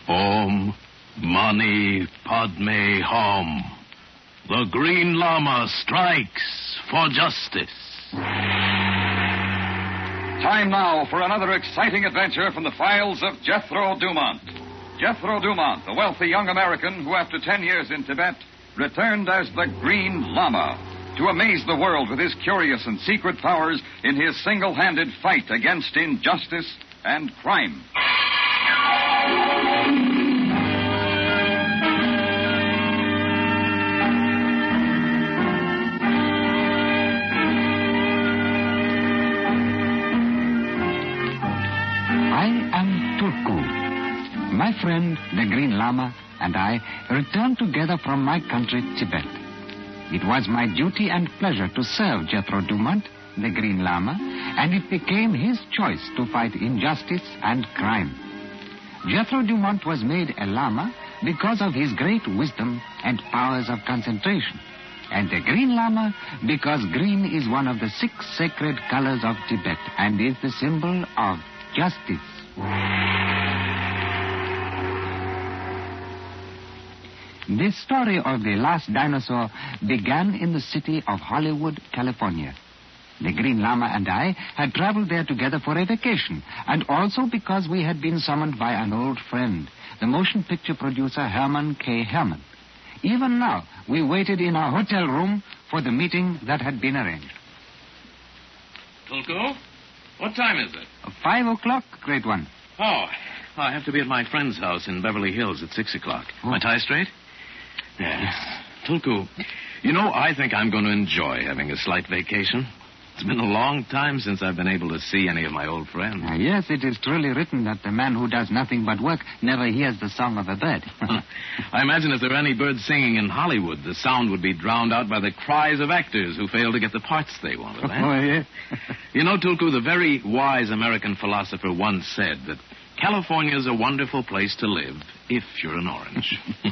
Om Mani Padme Hum. The Green Lama strikes for justice. Time now for another exciting adventure from the files of Jethro Dumont. Jethro Dumont, the wealthy young American who, after 10 years in Tibet, returned as the Green Lama to amaze the world with his curious and secret powers in his single-handed fight against injustice and crime. My friend, the Green Lama, and I returned together from my country, Tibet. It was my duty and pleasure to serve Jethro Dumont, the Green Lama, and it became his choice to fight injustice and crime. Jethro Dumont was made a Lama because of his great wisdom and powers of concentration, and the Green Lama because green is one of the 6 sacred colors of Tibet and is the symbol of justice. The story of the last dinosaur began in the city of Hollywood, California. The Green Lama and I had traveled there together for a vacation, and also because we had been summoned by an old friend, the motion picture producer Herman K. Herman. Even now, we waited in our hotel room for the meeting that had been arranged. Tulku, what time is it? 5 o'clock, Great One. Oh, I have to be at my friend's house in Beverly Hills at 6 o'clock. Am I tie straight? Yes. Tulku, you know, I think I'm going to enjoy having a slight vacation. It's been a long time since I've been able to see any of my old friends. Yes, it is truly written that the man who does nothing but work never hears the song of a bird. I imagine if there were any birds singing in Hollywood, the sound would be drowned out by the cries of actors who fail to get the parts they wanted. Eh? Oh, yeah. You know, Tulku, the very wise American philosopher once said that California's a wonderful place to live if you're an orange.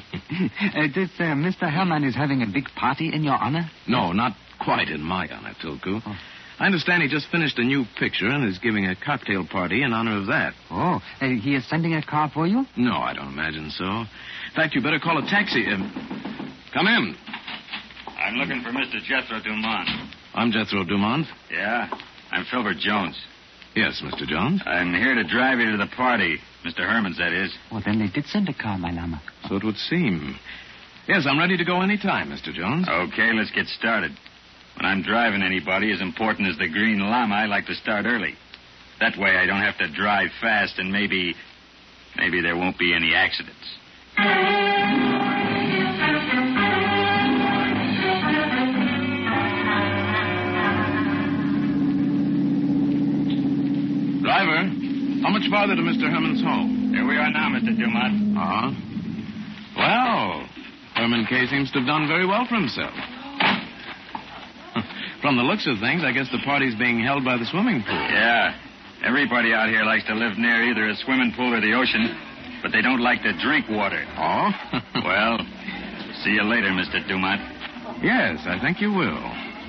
Mr. Herman is having a big party in your honor? No, not quite in my honor, Tulku. Oh. I understand he just finished a new picture and is giving a cocktail party in honor of that. Oh, he is sending a car for you? No, I don't imagine so. In fact, you better call a taxi. Come in. I'm looking for Mr. Jethro Dumont. I'm Jethro Dumont. Yeah? I'm Filbert Jones. Yes, Mr. Jones. I'm here to drive you to the party. Mr. Herman's, that is. Well, then they did send a car, my Lama. So it would seem. Yes, I'm ready to go any time, Mr. Jones. Okay, let's get started. When I'm driving anybody as important as the Green Lama, I like to start early. That way I don't have to drive fast and maybe there won't be any accidents. Driver, how much farther to Mr. Herman's home? Here we are now, Mr. Dumont. Uh-huh. Well, Herman K. seems to have done very well for himself. From the looks of things, I guess the party's being held by the swimming pool. Yeah. Everybody out here likes to live near either a swimming pool or the ocean, but they don't like to drink water. Oh? Well, see you later, Mr. Dumont. Yes, I think you will.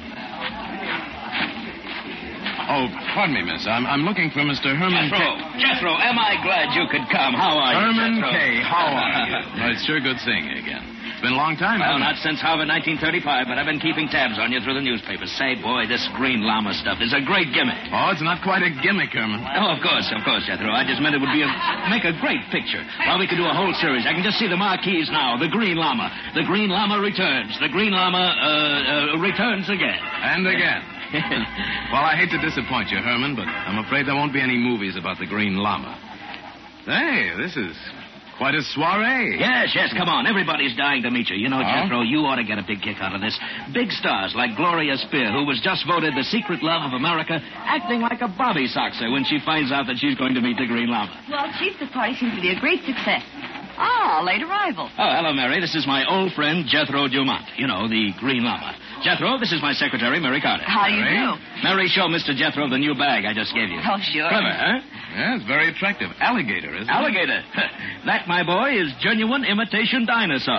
Oh, pardon me, miss. I'm looking for Mr. Herman Jethro, am I glad you could come? How are you, Herman Jethro? K., how are you? Well, it's sure good seeing you again. It's been a long time, Well, hasn't not since Harvard 1935, but I've been keeping tabs on you through the newspapers. Say, boy, this Green Lama stuff is a great gimmick. Oh, it's not quite a gimmick, Herman. Oh, of course, Jethro. I just meant it would make a great picture. Well, we could do a whole series. I can just see the marquees now. The Green Lama. The Green Lama returns. The Green Lama, returns again. And again. Well, I hate to disappoint you, Herman, but I'm afraid there won't be any movies about the Green Lama. Hey, this is quite a soiree. Yes, come on. Everybody's dying to meet you. You know, Jethro, you ought to get a big kick out of this. Big stars like Gloria Spear, who was just voted the secret love of America, acting like a bobby soxer when she finds out that she's going to meet the Green Lama. Well, Chief, the party seems to be a great success. Ah, late arrival. Oh, hello, Mary. This is my old friend, Jethro Dumont. You know, the Green Lama. Jethro, this is my secretary, Mary Carter. How do you do? Mary, show Mr. Jethro the new bag I just gave you. Oh, sure. Clever, huh? Yeah, it's very attractive. Alligator, isn't it? Alligator. That, my boy, is genuine imitation dinosaur.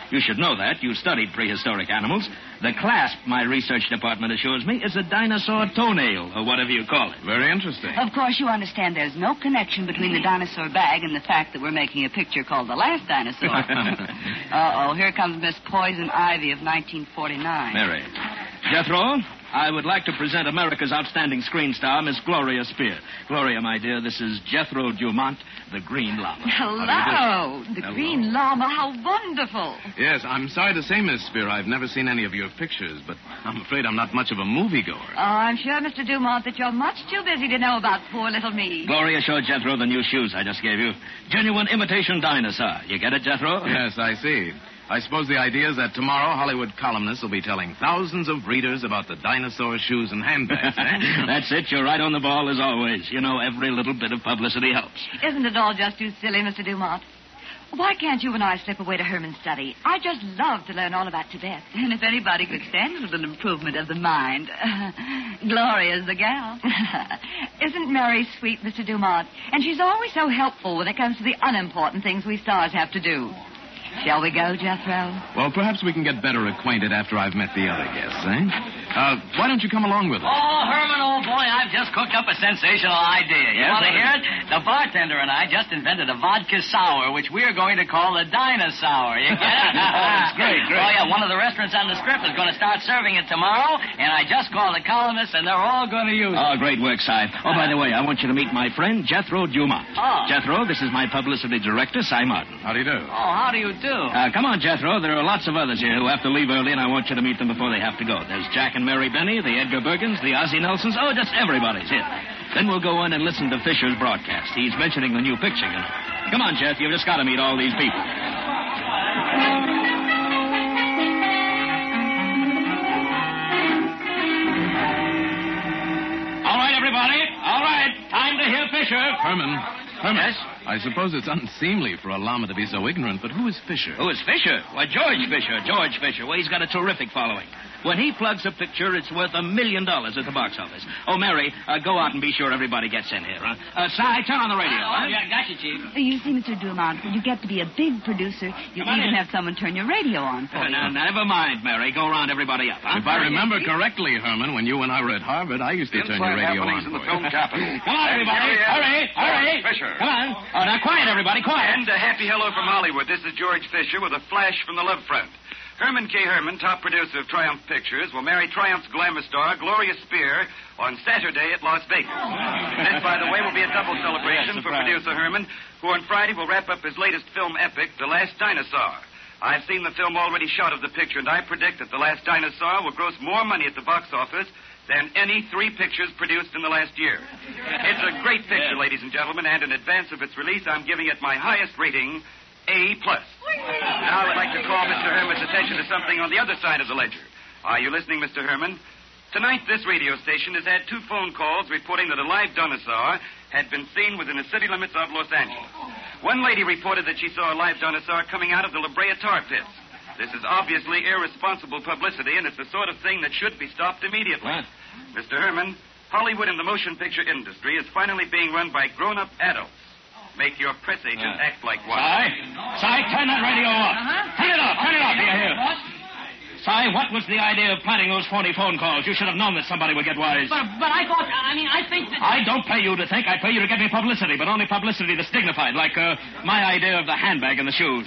You should know that. You studied prehistoric animals. The clasp, my research department assures me, is a dinosaur toenail, or whatever you call it. Very interesting. Of course, you understand there's no connection between the dinosaur bag and the fact that we're making a picture called The Last Dinosaur. Uh-oh, here comes Miss Poison Ivy of 1949. Mary. Jethro, I would like to present America's outstanding screen star, Miss Gloria Spear. Gloria, my dear, this is Jethro Dumont, the Green Llama. Hello, the Hello. Green Llama. How wonderful. Yes, I'm sorry to say, Miss Spear, I've never seen any of your pictures, but I'm afraid I'm not much of a moviegoer. Oh, I'm sure, Mr. Dumont, that you're much too busy to know about poor little me. Gloria showed Jethro the new shoes I just gave you. Genuine imitation dinosaur. You get it, Jethro? Yes, I see. I suppose the idea is that tomorrow Hollywood columnists will be telling thousands of readers about the dinosaur shoes and handbags, eh? That's it. You're right on the ball as always. You know, every little bit of publicity helps. Isn't it all just too silly, Mr. Dumont? Why can't you and I slip away to Herman's study? I just love to learn all about Tibet. And if anybody could stand a little improvement of the mind, Gloria's the gal. Isn't Mary sweet, Mr. Dumont? And she's always so helpful when it comes to the unimportant things we stars have to do. Shall we go, Jethro? Well, perhaps we can get better acquainted after I've met the other guests, eh? Why don't you come along with us? Oh, Herman, old boy, I've just cooked up a sensational idea. You want to hear it? The bartender and I just invented a vodka sour, which we're going to call the Dinosaur. You get it? That's great. Oh, yeah, one of the restaurants on the Strip is going to start serving it tomorrow, and I just called the columnists, and they're all going to use it. Oh, great work, Si. Oh, by the way, I want you to meet my friend, Jethro Dumont. Oh. Jethro, this is my publicity director, Si Martin. How do you do? Oh, how do you do? Come on, Jethro. There are lots of others here who have to leave early, and I want you to meet them before they have to go. There's Jack and Mary Benny, the Edgar Bergens, the Ozzie Nelsons. Oh, just everybody's here. Then we'll go in and listen to Fisher's broadcast. He's mentioning the new picture, you know. Come on, Jeff. You've just got to meet all these people. All right, everybody. All right. Time to hear Fisher. Herman. Herman. Yes? I suppose it's unseemly for a llama to be so ignorant, but who is Fisher? Who is Fisher? Why, George Fisher. George Fisher. Well, he's got a terrific following. When he plugs a picture, it's worth $1 million at the box office. Oh, Mary, go out and be sure everybody gets in here, huh? Si, turn on the radio, huh? Yeah, gotcha, Chief. You see, Mr. Dumont, when you get to be a big producer, you Come on even in. have someone turn your radio on for you. Now, never mind, Mary. Go round everybody up, huh? If I remember correctly, Herman, when you and I were at Harvard, I used to turn your radio on happenings in the for film you. capital. Come on, everybody. Hurry, hurry. Fisher. Come on. Oh, now, quiet, everybody, quiet. And a happy hello from Hollywood. This is George Fisher with a flash from the love front. Herman K. Herman, top producer of Triumph Pictures, will marry Triumph's glamour star, Gloria Spear, on Saturday at Las Vegas. This, by the way, will be a double celebration for producer Herman, who on Friday will wrap up his latest film epic, The Last Dinosaur. I've seen the film already shot of the picture, and I predict that The Last Dinosaur will gross more money at the box office than any 3 pictures produced in the last year. It's a great picture, ladies and gentlemen, and in advance of its release, I'm giving it my highest rating, A+. Now I'd like to call Mr. Herman's attention to something on the other side of the ledger. Are you listening, Mr. Herman? Tonight, this radio station has had 2 phone calls reporting that a live dinosaur had been seen within the city limits of Los Angeles. One lady reported that she saw a live dinosaur coming out of the La Brea tar pits. This is obviously irresponsible publicity, and it's the sort of thing that should be stopped immediately. What? Mr. Herman, Hollywood and the motion picture industry is finally being run by grown-up adults. Make your press agent act like one. Si, turn that radio off. Turn it off, do you hear? Si, what was the idea of planting those phony phone calls? You should have known that somebody would get wise. But I thought, I think that... I don't pay you to think. I pay you to get me publicity, but only publicity that's dignified, like my idea of the handbag and the shoes.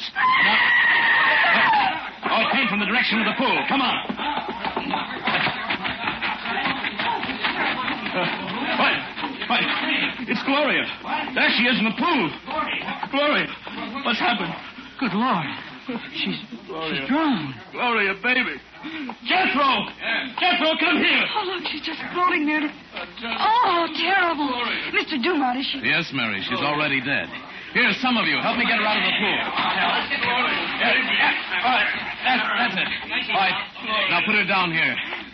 Oh, it came from the direction of the pool. Come on. What? It's Gloria. There she is in the pool. Gloria, what's happened? Good Lord. She's drowned. Gloria, baby. Jethro! Jethro, come here. Oh, look, she's just floating there. Oh, terrible. Mr. Dumont, is she... Yes, Mary, she's already dead. Here, some of you, help me get her out of the pool. All right, that's it. All right, now put her down here.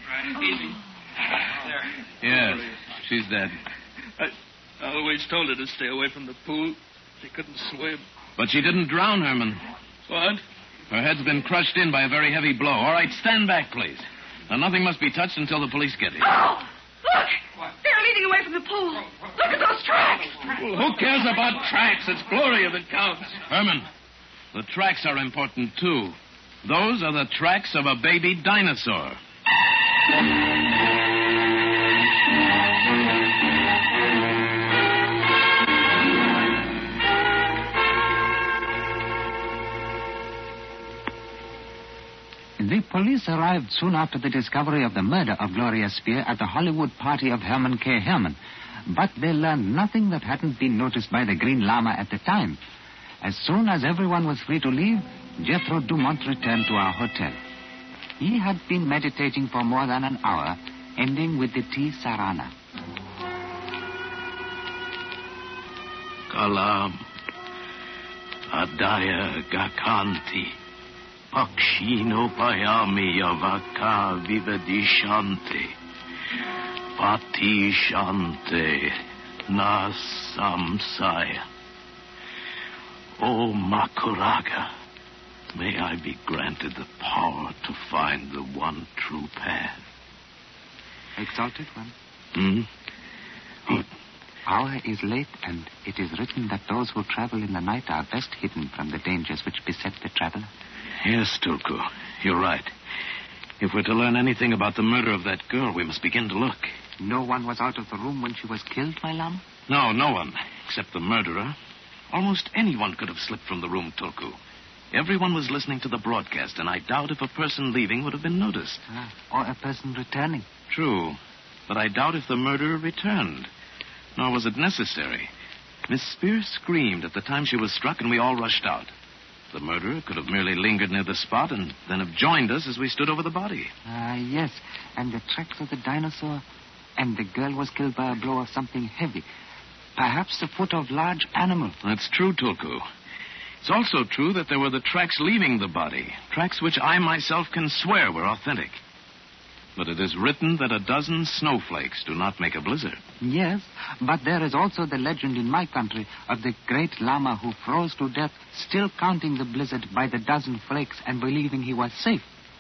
Yes, she's dead. I always told her to stay away from the pool. She couldn't swim. But she didn't drown, Herman. What? Her head's been crushed in by a very heavy blow. All right, stand back, please. Now, nothing must be touched until the police get here. Oh, look! They're leading away from the pool. Look at those tracks. Well, who cares about tracks? It's Gloria that counts. Herman, the tracks are important, too. Those are the tracks of a baby dinosaur. The police arrived soon after the discovery of the murder of Gloria Spear at the Hollywood party of Herman K. Herman. But they learned nothing that hadn't been noticed by the Green Llama at the time. As soon as everyone was free to leave, Jethro Dumont returned to our hotel. He had been meditating for more than an hour, ending with the tea sarana. Kalam, Adaya Gakanti, Pakshino Payami Yavaka Vivedishante, Patishante, Nasamsaya. O Makuraga, may I be granted the power to find the one true path. Exalted one. The hour is late, and it is written that those who travel in the night are best hidden from the dangers which beset the traveler. Yes, Tulku, you're right. If we're to learn anything about the murder of that girl, we must begin to look. No one was out of the room when she was killed, my Lama? No, no one, except the murderer. Almost anyone could have slipped from the room, Tulku. Everyone was listening to the broadcast, and I doubt if a person leaving would have been noticed. Or a person returning. True, but I doubt if the murderer returned. Nor was it necessary. Miss Spear screamed at the time she was struck, and we all rushed out. The murderer could have merely lingered near the spot and then have joined us as we stood over the body. Yes, and the tracks of the dinosaur, and the girl was killed by a blow of something heavy. Perhaps the foot of large animal. That's true, Tulku. It's also true that there were the tracks leaving the body, tracks which I myself can swear were authentic. But it is written that a dozen snowflakes do not make a blizzard. Yes, but there is also the legend in my country of the great Lama who froze to death, still counting the blizzard by the dozen flakes and believing he was safe.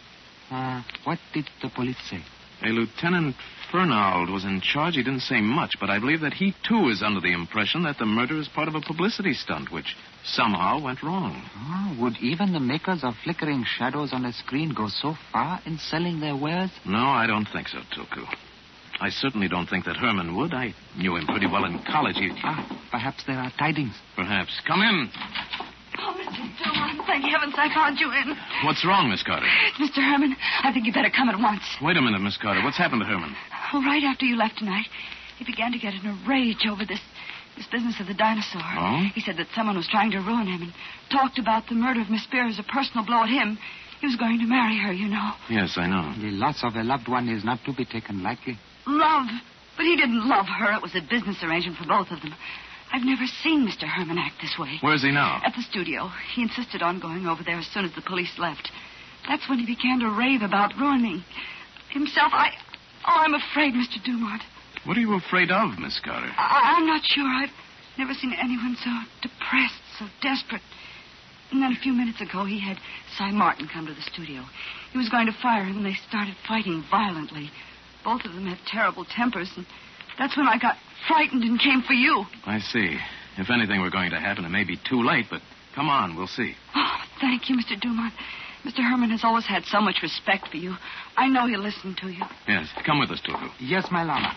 What did the police say? A Lieutenant Fernald was in charge. He didn't say much, but I believe that he, too, is under the impression that the murder is part of a publicity stunt, which somehow went wrong. Would even the makers of flickering shadows on a screen go so far in selling their wares? No, I don't think so, Tulku. I certainly don't think that Herman would. I knew him pretty well in college. Perhaps there are tidings. Perhaps. Come in. Oh, Mr. Dumont, thank heavens I found you in. What's wrong, Miss Carter? Mr. Herman, I think you'd better come at once. Wait a minute, Miss Carter. What's happened to Herman? Well, right after you left tonight, he began to get in a rage over this business of the dinosaur. Oh? He said that someone was trying to ruin him and talked about the murder of Miss Spear as a personal blow at him. He was going to marry her, you know. Yes, I know. The loss of a loved one is not to be taken lightly. Love. But he didn't love her. It was a business arrangement for both of them. I've never seen Mr. Herman act this way. Where's he now? At the studio. He insisted on going over there as soon as the police left. That's when he began to rave about ruining himself. I'm afraid, Mr. Dumont. What are you afraid of, Miss Carter? I'm not sure. I've never seen anyone so depressed, so desperate. And then a few minutes ago, he had Cy Martin come to the studio. He was going to fire him, and they started fighting violently. Both of them have terrible tempers, and that's when I got frightened and came for you. I see. If anything were going to happen, it may be too late, but come on, we'll see. Oh, thank you, Mr. Dumont. Mr. Herman has always had so much respect for you. I know he'll listen to you. Yes, come with us, Tulku. Yes, my Lama.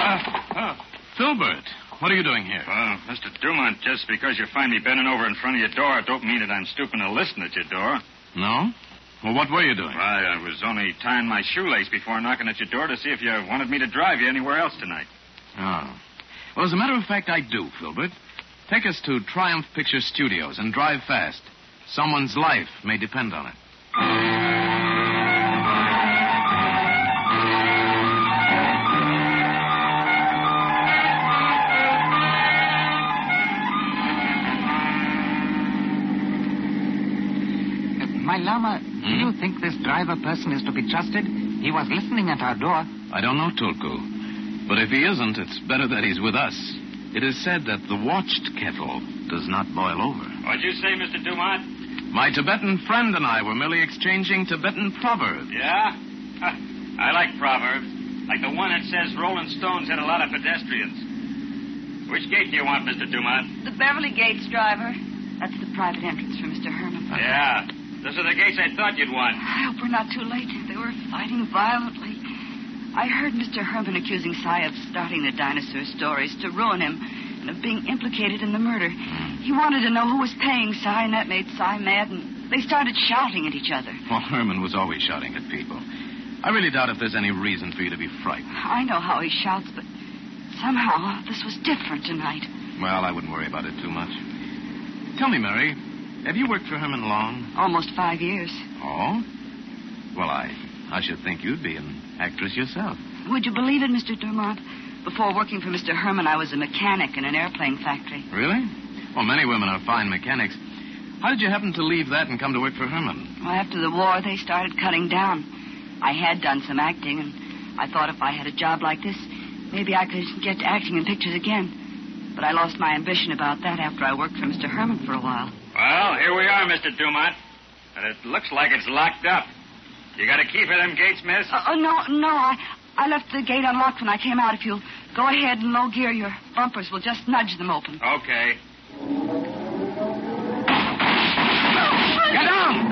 Filbert, what are you doing here? Mr. Dumont, just because you find me bending over in front of your door, don't mean that I'm stooping to listen at your door. No? Well, what were you doing? I was only tying my shoelace before knocking at your door to see if you wanted me to drive you anywhere else tonight. Oh. Well, as a matter of fact, I do, Filbert. Take us to Triumph Picture Studios and drive fast. Someone's life may depend on it. My Lama, do you think this driver person is to be trusted? He was listening at our door. I don't know, Tulku. But if he isn't, it's better that he's with us. It is said that the watched kettle does not boil over. What'd you say, Mr. Dumont? My Tibetan friend and I were merely exchanging Tibetan proverbs. Yeah? I like proverbs. Like the one that says Rolling Stones had a lot of pedestrians. Which gate do you want, Mr. Dumont? The Beverly Gates driver. That's the private entrance for Mr. Herman. Yeah. Those are the gates I thought you'd want. I hope we're not too late. They were fighting violently. I heard Mr. Herman accusing Cy of starting the dinosaur stories to ruin him and of being implicated in the murder. He wanted to know who was paying Cy, and that made Cy mad, and they started shouting at each other. Well, Herman was always shouting at people. I really doubt if there's any reason for you to be frightened. I know how he shouts, but somehow this was different tonight. Well, I wouldn't worry about it too much. Tell me, Mary, have you worked for Herman long? Almost 5 years. Oh? Well, I should think you'd be an actress yourself. Would you believe it, Mr. Dumont? Before working for Mr. Herman, I was a mechanic in an airplane factory. Really? Well, many women are fine mechanics. How did you happen to leave that and come to work for Herman? Well, after the war, they started cutting down. I had done some acting, and I thought if I had a job like this, maybe I could get to acting in pictures again. But I lost my ambition about that after I worked for Mr. Herman for a while. Well, here we are, Mr. Dumont. And it looks like it's locked up. You got a key for them gates, miss? No. I left the gate unlocked when I came out. If you'll go ahead and low gear, your bumpers will just nudge them open. Okay. Get down!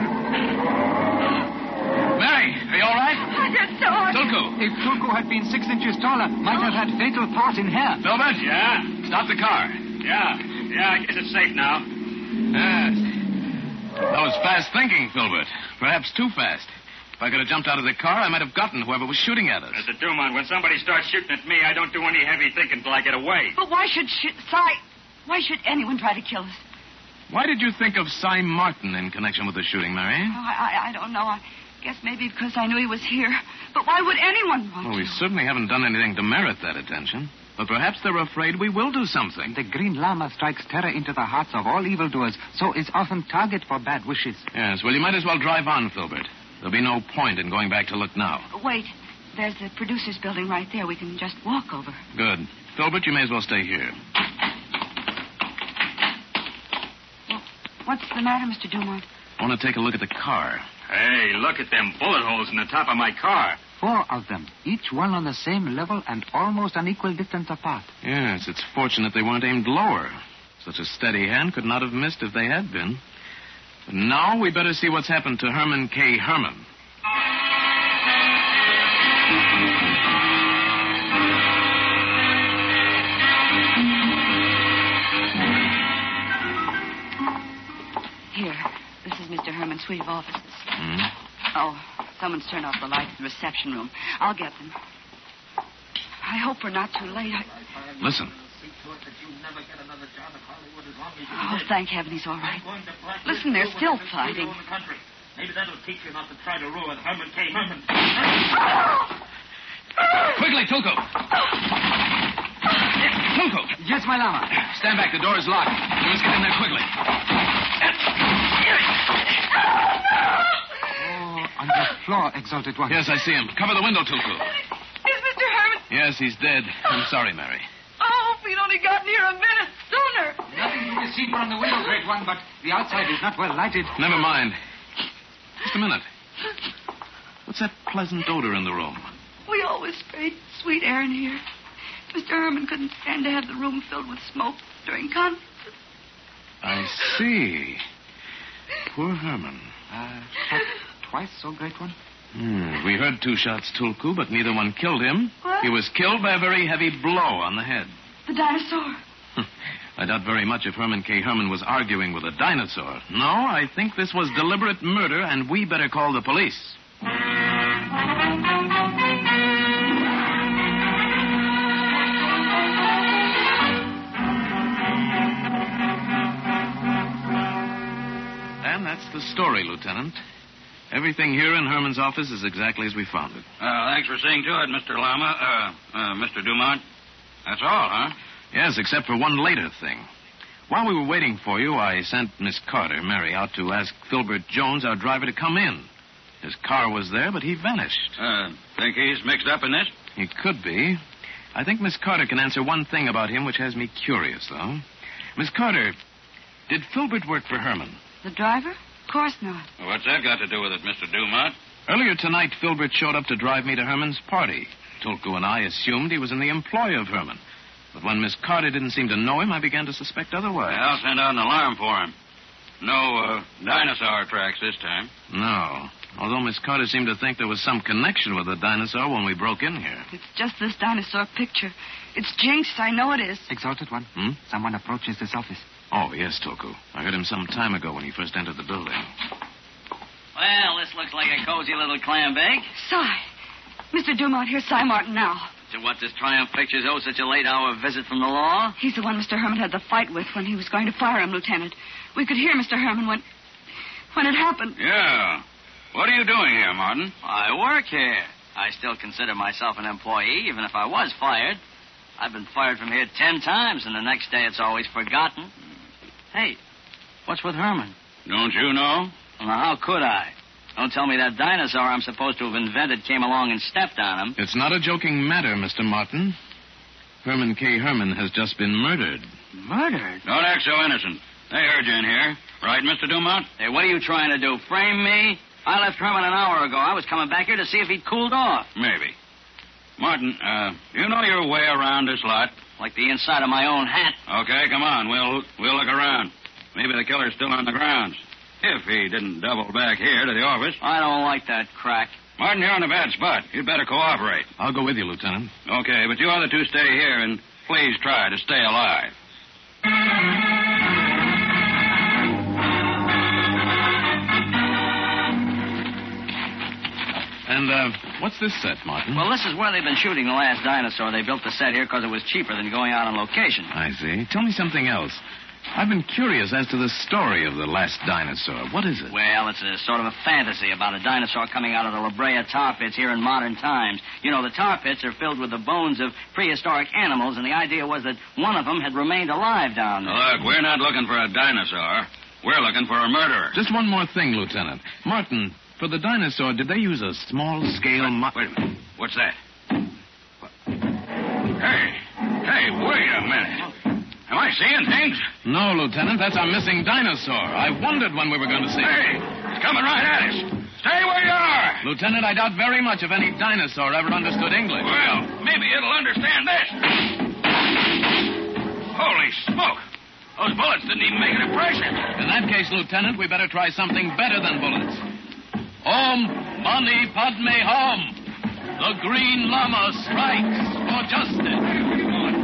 Mary, are you all right? I got so hard. Tulku. If Tulku had been 6 inches taller, might have had fatal part in hair. Filbert? Yeah? Stop the car. Yeah, I guess it's safe now. Yes. That was fast thinking, Filbert. Perhaps too fast. If I could have jumped out of the car, I might have gotten whoever was shooting at us. Mr. Dumont, when somebody starts shooting at me, I don't do any heavy thinking till I get away. But why should anyone try to kill us? Why did you think of Cy Martin in connection with the shooting, Mary? Oh, I don't know. I guess maybe because I knew he was here. But why would anyone want Well, to? we certainly haven't done anything to merit that attention. But perhaps they're afraid we will do something. The Green Lama strikes terror into the hearts of all evildoers, so is often target for bad wishes. Yes, well, you might as well drive on, Filbert. There'll be no point in going back to look now. Wait. There's the producer's building right there. We can just walk over. Good. Filbert, you may as well stay here. Well, what's the matter, Mr. Dumont? I want to take a look at the car. Hey, look at them bullet holes in the top of my car. 4 of them, each one on the same level and almost an equal distance apart. Yes, it's fortunate they weren't aimed lower. Such a steady hand could not have missed if they had been. But now we better see what's happened to Herman K. Herman. Here. This is Mr. Herman's suite of offices. Oh, someone's turned off the lights in the reception room. I'll get them. I hope we're not too late. Listen. Oh, thank heaven he's all right. Listen, they're still fighting. Maybe that'll teach you not to try to ruin Herman K. Herman. Quickly, Tulku. Tulku. Yes, my Lama. Stand back. The door is locked. You must get in there quickly. Oh, on the floor, Exalted One. Yes, I see him. Cover the window, Tulku. Is Mr. Herman? Yes, he's dead. I'm sorry, Mary. Oh, if we'd only gotten here a minute sooner. Nothing to be seen from the window, Great One, but the outside is not well lighted. Never mind. Just a minute. What's that pleasant odor in the room? We always sprayed sweet air in here. Mr. Herman couldn't stand to have the room filled with smoke during conferences. I see. Poor Herman. Shot twice, so Great One? We heard 2 shots, Tulku, but neither one killed him. What? He was killed by a very heavy blow on the head. The dinosaur. I doubt very much if Herman K. Herman was arguing with a dinosaur. No, I think this was deliberate murder, and we better call the police. And that's the story, Lieutenant. Everything here in Herman's office is exactly as we found it. Thanks for seeing to it, Mr. Lama. Mr. Dumont. That's all, huh? Yes, except for one later thing. While we were waiting for you, I sent Miss Carter, Mary, out to ask Filbert Jones, our driver, to come in. His car was there, but he vanished. Think he's mixed up in this? He could be. I think Miss Carter can answer one thing about him which has me curious, though. Miss Carter, did Filbert work for Herman? The driver? Of course not. Well, what's that got to do with it, Mr. Dumont? Earlier tonight, Filbert showed up to drive me to Herman's party. Tulku and I assumed he was in the employ of Herman. But when Miss Carter didn't seem to know him, I began to suspect otherwise. I'll send out an alarm for him. No dinosaur tracks this time. No. Although Miss Carter seemed to think there was some connection with the dinosaur when we broke in here. It's just this dinosaur picture. It's jinxed. I know it is. Exalted One. Someone approaches this office. Oh, yes, Tulku. I heard him some time ago when he first entered the building. Well, this looks like a cozy little clam bake. Cy. Mr. Dumont, here's Cy Martin now. So what does Triumph Pictures owe such a late-hour visit from the law? He's the one Mr. Herman had the fight with when he was going to fire him, Lieutenant. We could hear Mr. Herman when it happened. Yeah. What are you doing here, Martin? I work here. I still consider myself an employee, even if I was fired. I've been fired from here 10 times, and the next day it's always forgotten. Hey, what's with Herman? Don't you know? Well, now, how could I? Don't tell me that dinosaur I'm supposed to have invented came along and stepped on him. It's not a joking matter, Mr. Martin. Herman K. Herman has just been murdered. Murdered? Don't act so innocent. They heard you in here. Right, Mr. Dumont? Hey, what are you trying to do, frame me? I left Herman an hour ago. I was coming back here to see if he'd cooled off. Maybe. Martin, you know your way around this lot? Like the inside of my own hat. Okay, come on. We'll look around. Maybe the killer's still on the grounds. If he didn't double back here to the office. I don't like that crack. Martin, you're on a bad spot. You'd better cooperate. I'll go with you, Lieutenant. Okay, but you other two stay here and please try to stay alive. And, what's this set, Martin? Well, this is where they've been shooting the last dinosaur. They built the set here because it was cheaper than going out on location. I see. Tell me something else. I've been curious as to the story of the last dinosaur. What is it? Well, it's a sort of a fantasy about a dinosaur coming out of the La Brea tar pits here in modern times. You know, the tar pits are filled with the bones of prehistoric animals, and the idea was that one of them had remained alive down there. Look, we're not looking for a dinosaur. We're looking for a murderer. Just one more thing, Lieutenant. Martin, for the dinosaur, did they use a small-scale... Wait a minute. What's that? Hey, wait a minute. Am I seeing things? No, Lieutenant, that's our missing dinosaur. I wondered when we were going to see it. Hey, it's coming right at us. Stay where you are. Lieutenant, I doubt very much if any dinosaur ever understood English. Well, maybe it'll understand this. Holy smoke. Those bullets didn't even make an impression. In that case, Lieutenant, we better try something better than bullets. Om Mani Padme Hum. The Green Llama strikes for justice.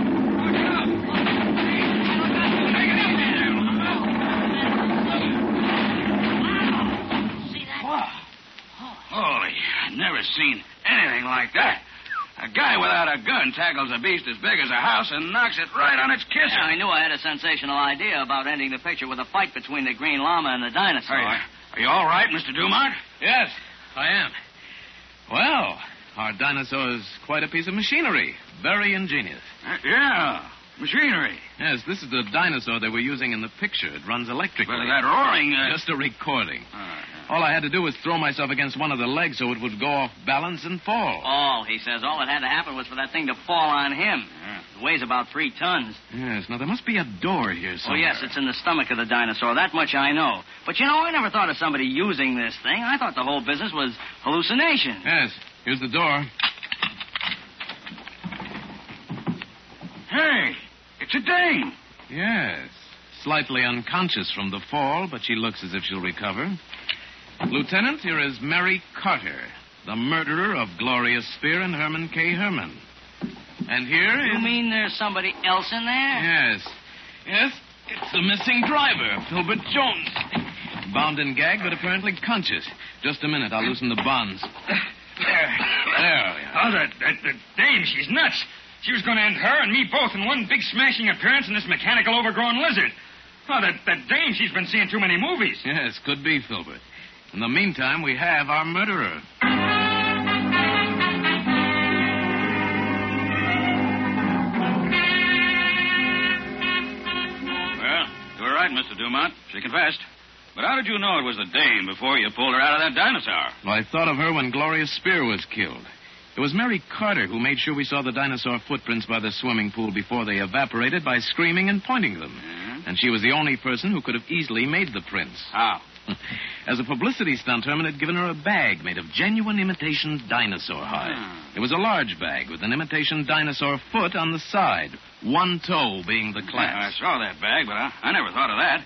Holy, I've never seen anything like that. A guy without a gun tackles a beast as big as a house and knocks it right on its kisser. Yeah, I knew I had a sensational idea about ending the picture with a fight between the green llama and the dinosaur. Are you all right, Mr. Dumont? Yes, I am. Well, our dinosaur is quite a piece of machinery. Very ingenious. Yeah, machinery. Yes, this is the dinosaur they were using in the picture. It runs electrically. Well, that roaring... Just a recording. All I had to do was throw myself against one of the legs so it would go off balance and fall. All, he says. All that had to happen was for that thing to fall on him. It weighs about 3 tons. Yes, now there must be a door here somewhere. Oh, yes, it's in the stomach of the dinosaur. That much I know. But, you know, I never thought of somebody using this thing. I thought the whole business was hallucination. Yes, here's the door. Hey, it's a dame. Yes, slightly unconscious from the fall, but she looks as if she'll recover. Lieutenant, here is Mary Carter, the murderer of Gloria Spear and Herman K. Herman. And here is... You mean there's somebody else in there? Yes. Yes, it's the missing driver, Filbert Jones. Bound and gagged, but apparently conscious. Just a minute, I'll loosen the bonds. There. Oh, that dame, she's nuts. She was going to end her and me both in one big smashing appearance in this mechanical overgrown lizard. Oh, that dame, she's been seeing too many movies. Yes, could be, Filbert. In the meantime, we have our murderer. Well, you were right, Mr. Dumont. She confessed. But how did you know it was the dame before you pulled her out of that dinosaur? Well, I thought of her when Gloria Spear was killed. It was Mary Carter who made sure we saw the dinosaur footprints by the swimming pool before they evaporated by screaming and pointing them. And she was the only person who could have easily made the prints. How? As a publicity stunt, Herman had given her a bag made of genuine imitation dinosaur hide. It was a large bag with an imitation dinosaur foot on the side, one toe being the clasp. Yeah, I saw that bag, but I never thought of that.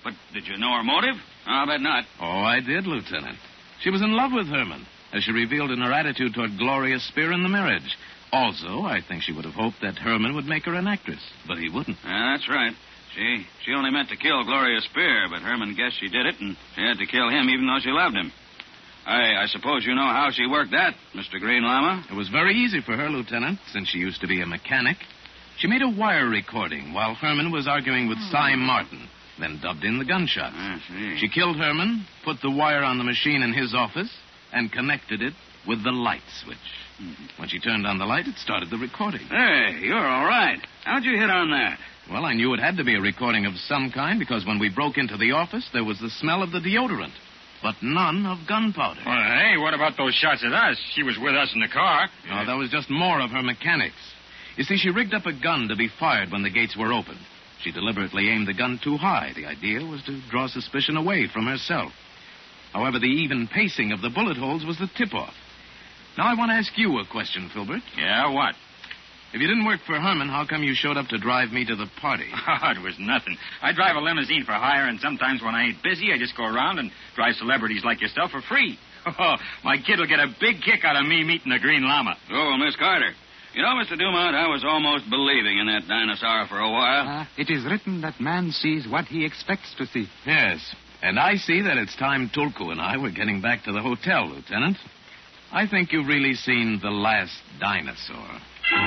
But did you know her motive? I'll bet not. Oh, I did, Lieutenant. She was in love with Herman, as she revealed in her attitude toward Gloria Spear in the marriage. Also, I think she would have hoped that Herman would make her an actress, but he wouldn't. That's right. She only meant to kill Gloria Spear, but Herman guessed she did it, and she had to kill him even though she loved him. I suppose you know how she worked that, Mr. Green Llama? It was very easy for her, Lieutenant, since she used to be a mechanic. She made a wire recording while Herman was arguing with Cy Martin, then dubbed in the gunshots. I see. She killed Herman, put the wire on the machine in his office, and connected it with the light switch. When she turned on the light, it started the recording. Hey, you're all right. How'd you hit on that? Well, I knew it had to be a recording of some kind because when we broke into the office, there was the smell of the deodorant, but none of gunpowder. Well, hey, what about those shots at us? She was with us in the car. No, that was just more of her mechanics. You see, she rigged up a gun to be fired when the gates were open. She deliberately aimed the gun too high. The idea was to draw suspicion away from herself. However, the even pacing of the bullet holes was the tip-off. Now, I want to ask you a question, Filbert. Yeah, what? If you didn't work for Herman, how come you showed up to drive me to the party? Oh, it was nothing. I drive a limousine for hire, and sometimes when I ain't busy, I just go around and drive celebrities like yourself for free. Oh, my kid will get a big kick out of me meeting the Green Llama. Oh, Miss Carter. You know, Mr. Dumont, I was almost believing in that dinosaur for a while. It is written that man sees what he expects to see. Yes, and I see that it's time Tulku and I were getting back to the hotel, Lieutenant. I think you've really seen the last dinosaur.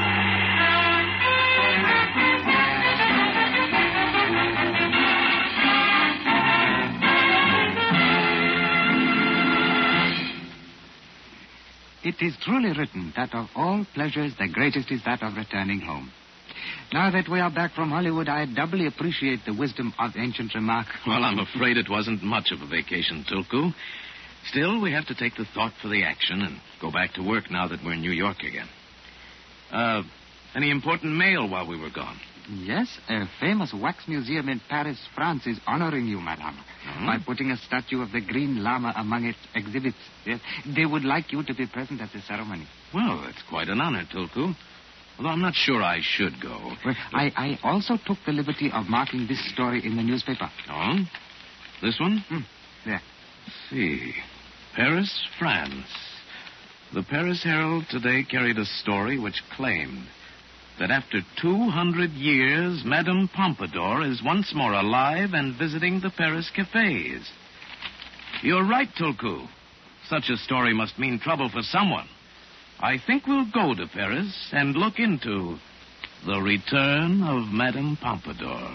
It is truly written that of all pleasures, the greatest is that of returning home. Now that we are back from Hollywood, I doubly appreciate the wisdom of ancient remark. Well, I'm afraid it wasn't much of a vacation, Tulku. Still, we have to take the thought for the action and go back to work now that we're in New York again. Any important mail while we were gone? Yes, a famous wax museum in Paris, France is honoring you, madame, by putting a statue of the Green Llama among its exhibits. Yes, they would like you to be present at the ceremony. Well, that's quite an honor, Tulku. Although I'm not sure I should go. Well, I also took the liberty of marking this story in the newspaper. Oh? This one? There. Let's see. Paris, France. The Paris Herald today carried a story which claimed that after 200 years, Madame Pompadour is once more alive and visiting the Paris cafes. You're right, Tulku. Such a story must mean trouble for someone. I think we'll go to Paris and look into the return of Madame Pompadour.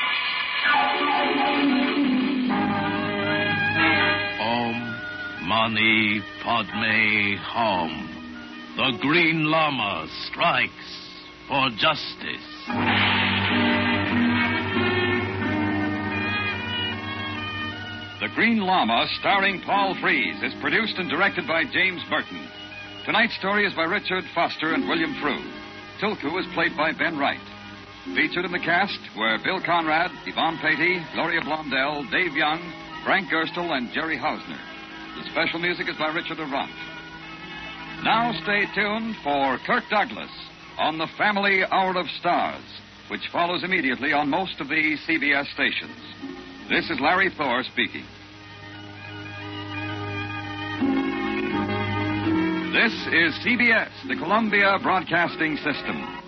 Om Mani Padme Hum. The Green Llama strikes for justice. The Green Llama, starring Paul Frees, is produced and directed by James Burton. Tonight's story is by Richard Foster and William Frew. Tulku is played by Ben Wright. Featured in the cast were Bill Conrad, Yvonne Patey, Gloria Blondell, Dave Young, Frank Gerstle, and Jerry Hausner. The special music is by Richard Arant. Now stay tuned for Kirk Douglas on the Family Hour of Stars, which follows immediately on most of the CBS stations. This is Larry Thor speaking. This is CBS, the Columbia Broadcasting System.